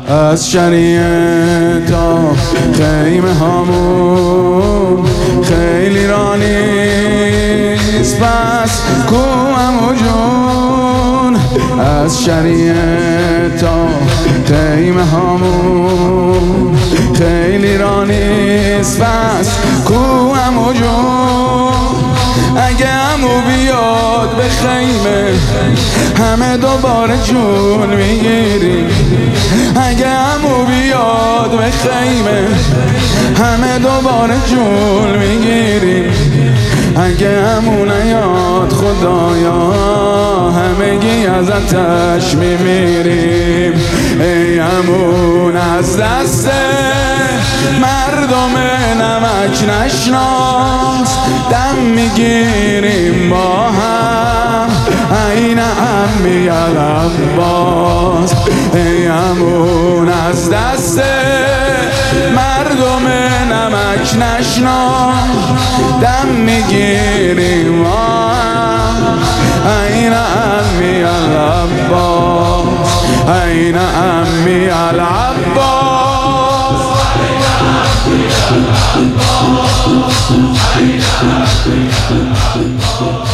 از شریعه تا خیمه هامون خیلی رانیست، پس کو عمو جون. از شریعه تا خیمه هامون خیلی رانیست، پس کو عمو جون. اگه عمو بیاد به خیمه همه دوباره جون میگیریم. اگه عمو بیاد به خیمه همه دوباره جون میگیریم. اگه عمو نیاد خدایا همگی از آتش میمیریم. ای عمو از دست مردم نمک نشناس دم میگیریم با هم. این عمی العباس. ای عمو از دست مردم نمک نشناس دم میگیریم با هم. این عمی العباس. این عمی العباس. این عمی العباس.